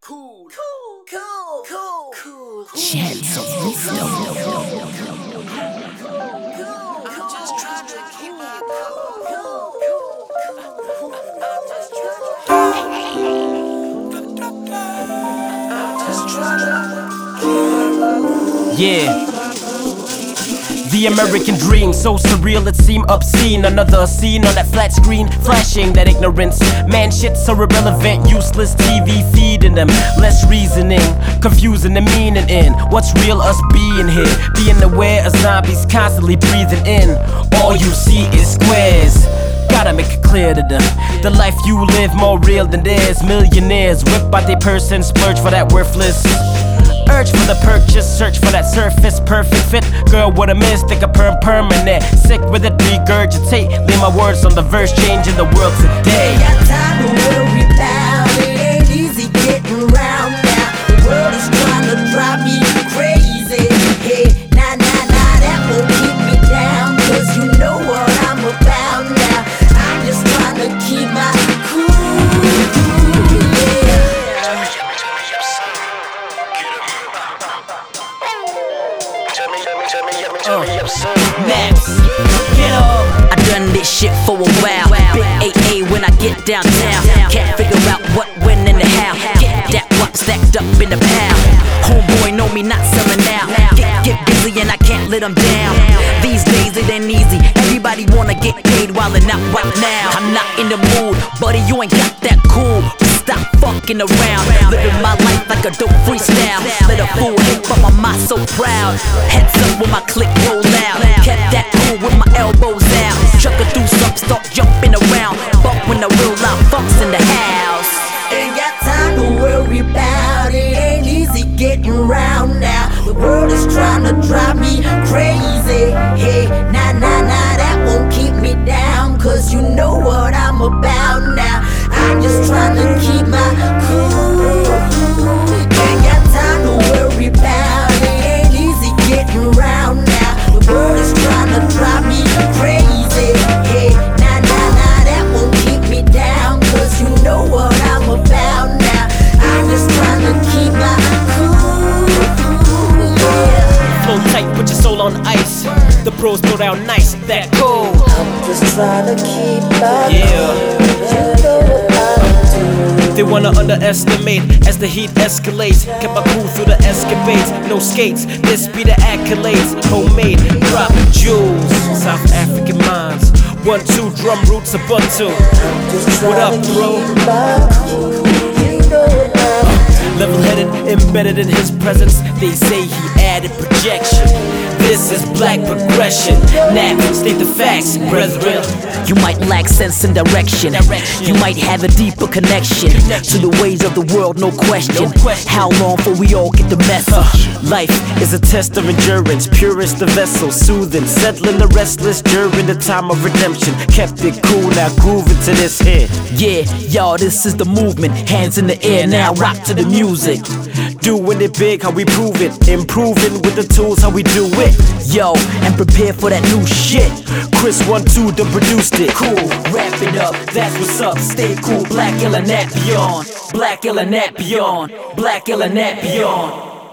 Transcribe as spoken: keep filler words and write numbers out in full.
Cool, cool, cool, cool, cool. Chance of wisdom. I'm just trying to keep my cool, cool, cool, cool. I'm just trying to keep my cool. Yeah. The American dream, so surreal it seemed obscene. Another scene on that flat screen, flashing that ignorance. Man, shit so irrelevant, useless T V feeding them. Less reasoning, confusing the meaning in what's real, us being here. Being aware of zombies constantly breathing in. All you see is squares. Gotta make it clear to them, the life you live more real than theirs. Millionaires whipped by their person, splurge for that worthless. Urge for the purchase, search for that surface, perfect fit. Girl, what a miss, think a perm permanent. Sick with it, regurgitate. Leave my words on the verse, changing the world today. Ain't got time to worry about it, ain't easy getting around now. The world is trying to drive me crazy. Hey, nah, nah, nah, that won't keep me down, cause you know what I'm about now. I'm just trying to keep my cool, yeah. Uh, Naps, get up. I done this shit for a while. Big A A when I get downtown. Can't figure out what, when, and the how. Get that wop stacked up in the pile. Homeboy know me not selling now. Get, get busy and I can't let them down. These days it ain't easy. Everybody wanna get paid while they're not right now. I'm not in the mood, buddy, you ain't got that cool. Stop fucking around. Living my life like a dope freestyle. Let a fool hate, but my mind so proud. Heads up when my click roll out. Kept that cool with my elbows out. Trucker through some, start jumping around. Fuck when the real life fucks in the house. Ain't got time to worry about it, ain't easy getting around now. The world is trying to drive me crazy. Hey, nah, nah, nah, that won't keep me down, cause you know what I'm about now. I'm just trying to keep my cool. Ain't got time to worry about it, ain't easy getting around now. The world is trying to drive me crazy. Hey, nah, nah, nah, that won't keep me down, cause you know what I'm about now. I'm just trying to keep my cool, yeah. Flow tight, put your soul on ice. The pros go down nice, that cool. I'm just trying to keep my Yeah. cool. You know what I'm doing. They wanna underestimate as the heat escalates. Kept my cool through the escapades. No skates, this be the accolades. Homemade, drop jewels. South African minds. One, two, drum roots, a buntu. What up, bro? Level-headed, embedded in his presence. They say he added projection. This is black progression. Nap, state the facts, brethren. You might lack sense and direction. You might have a deeper connection to the ways of the world, no question. How long before we all get the message? Life is a test of endurance. Purest the vessel, soothing, settling the restless during the time of redemption. Kept it cool, now grooving to this here. Yeah, y'all, this is the movement. Hands in the air, now rock to the music. Doing it big, how we prove it. Improving with the tools, how we do it. Yo, and prepare for that new shit. Chris one two done produced it. Cool, wrap it up, that's what's up. Stay cool, Black Ill and that beyond. Black Ill and that beyond. Black Ill and that beyond.